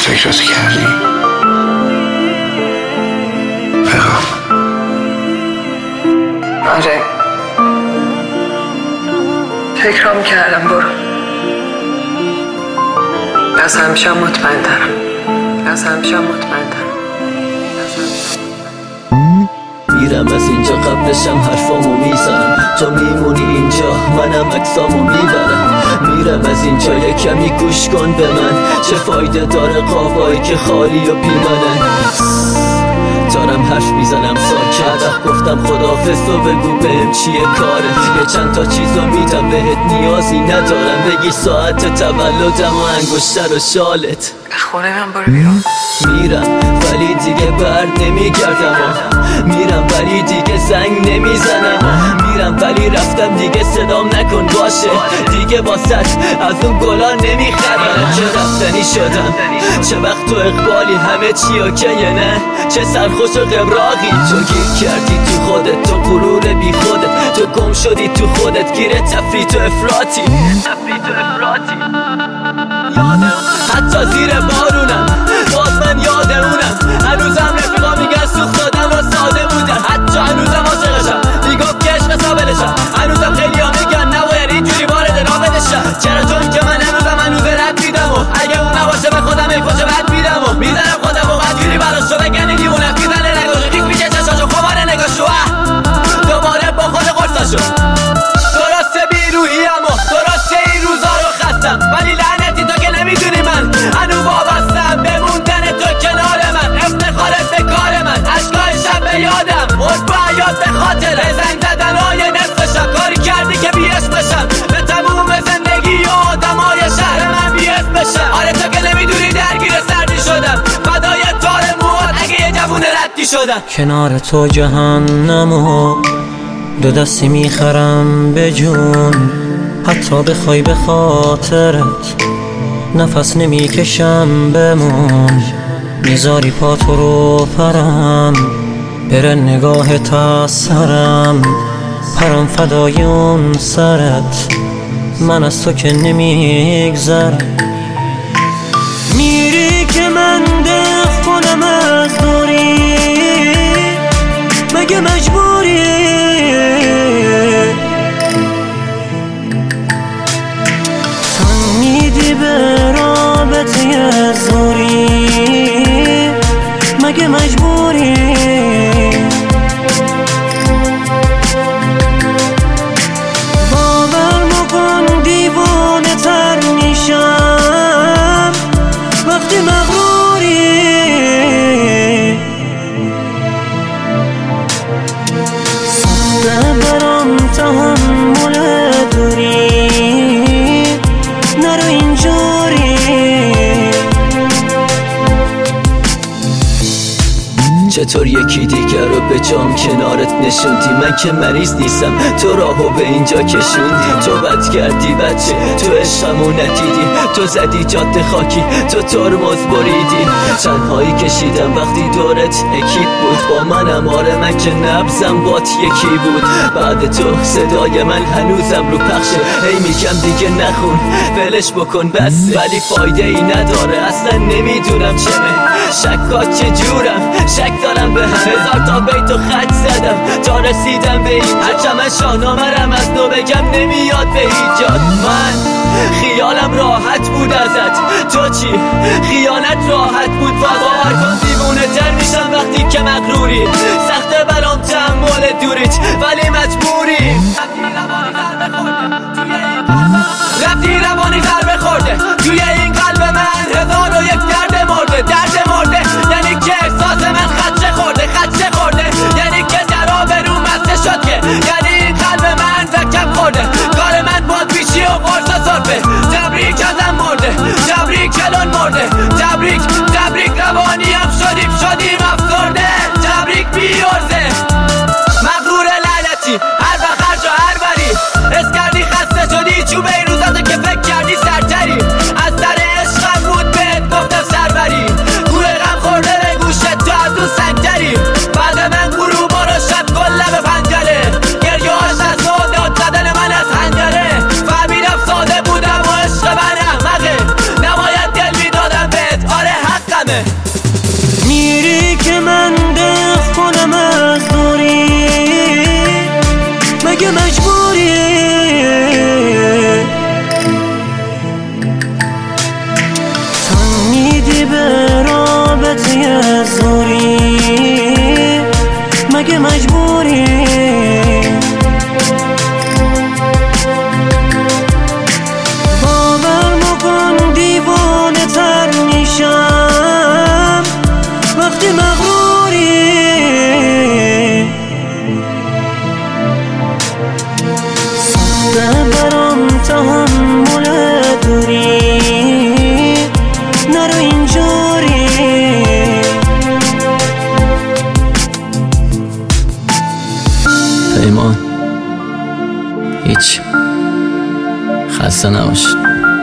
فکرت کردی؟ پیغام آره فکرام کردم. برو از همیشه مطمئن ترم. میرم از اینجا قبلشم حرفامو میزنم، تو میمونی اینجا منم عکسامو میبرم. میرم از اینجا یه کمی گوش کن به من، چه فایده داره قابایی که خالی و بیمنن. دارم حرف میزنم ساکت، گفتم خداحافظ و بگو بهم چیه کاره. یه چند تا چیزو میدم بهت نیازی ندارم، بگی ساعت تولدم و انگشتر و شالت. خونه من برو بیرون. میرم ولی دیگه بر نمیگردم، میرم ولی دیگه زنگ نمیزنم. میرم ولی رفتم دیگه صدام نکن باشه، دیگه واسط از اون گلا نمیخرم. چه رفتنی شدم، چه وقت تو اقبالی، همه چی اوکیه نه؟ چه سرخوش و قبراقی، تو گیر کردی تو خودت، تو غرور بی خودت، تو گم شدی تو خودت، گیره تفریط و افراطی. حتی زیر بارونم باز من یاد اونم، هنوزم رفیقا میگن سوخت دادم و ساده بودم. حتی هنوزم عاشقشم، میگفت که عشق سابلشم. هنوزم خیلی ها میگن نباید اینجوری وارد رابطشم. چرا؟ چون که من هنوز رد میدم و اگه اون نباشه به خودم ای خوش بد میدم و میزنم خودم و بدجوری براشو بگن این دیوونه میزنه نگاهشو کیک میشه چشاشو خماره نگاهشو دوباره با خود قرصاشو. درسته بیروحیم و درسته این روزا رو خستم، ولی لعنتی تو که نمیدونی من هنو وابستم به موندن تو کنار من. افتخارت به کار من، اشکای شب به یادم، عشق و حیات به خاطر زنگ زدنهای نصفشم. کاری کردی که بی‌عشق بشم به تموم زندگی و آدمای شهر من بی‌عشق بشم. آره تو که نمیدونی درگیر سردی شدم، فدای تار موات اگه یه جوون ردی شدم. کنار تو جهنمو دو دستی میخرم به جون، حتی بخوای به خاطرت نفس نمیکشم بمون. میذاری پاتو رو پرم بره نگاه تا سرم، پرم فدای اون سرت، من از تو که نمیگذرم. میری که من دف کنم از دوری، مگه مجبوری؟ تن میدی به رابطه زوری، مگه مجبوری؟ باور مکن دیوانه تر میشم وقتی مغروری. سخته برام تحمل دوری، نرو اینجوری. چطور یکی دیگر رو به جام کنارت نشوندی؟ من که مریض نیستم، تو راهو به اینجا کشوندی. تو بد کردی بچه، تو عشقمو ندیدی، تو زدی جاده خاکی، تو ترمز بریدی. تنهایی کشیدم وقتی دورت اکیپ بود با منم. آره من که نبزم بات یکی بود. بعد تو صدای من هنوزم رو پخشه، هی میگم دیگه نخون ولش بکن بس، ولی فایده ای نداره. اصلا نمیدونم چمه، شکات چجورم، شک دارم به هم. هزار تا بیت و خط زدم تا رسیدم به این، هرچم شاهنامه‌رم از نو بگم نمیاد به ایجاد. من خیالم راحت بود ازت، تو چی؟ خیانت راحت بود. باور کن دیوونه تر میشم وقتی که مغروری، سخته برام تحمل دوریت ولی مجبوری. رفتی روانی ضربه خورده توی این قلب من، 1001 درد مرده، درد مرده. یعنی که احساس من خدشه خورده، یعنی که در آبروم بسته شد، که یعنی این قلب من زکم خورده. کار من باد پیشی و قرص و صرفه. تبریک ازم مرده، تبریک کلون مرده، تبریک روانیم شدیم افسرده. تبریک بیارزه مغرور لعنتی. از زوری مگه مجبوری؟ باور مکن دیوانه تر میشم وقتی مغروری. سخته برام تحمل دوری نرو اینجوری. پیمان هیچ خسته نباشید.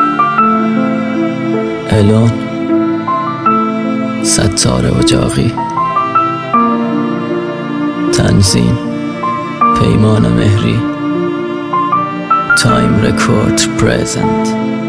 الون ستاره و جاقی. تنظیم پیمان مهری. تایم رکورد پرزنت.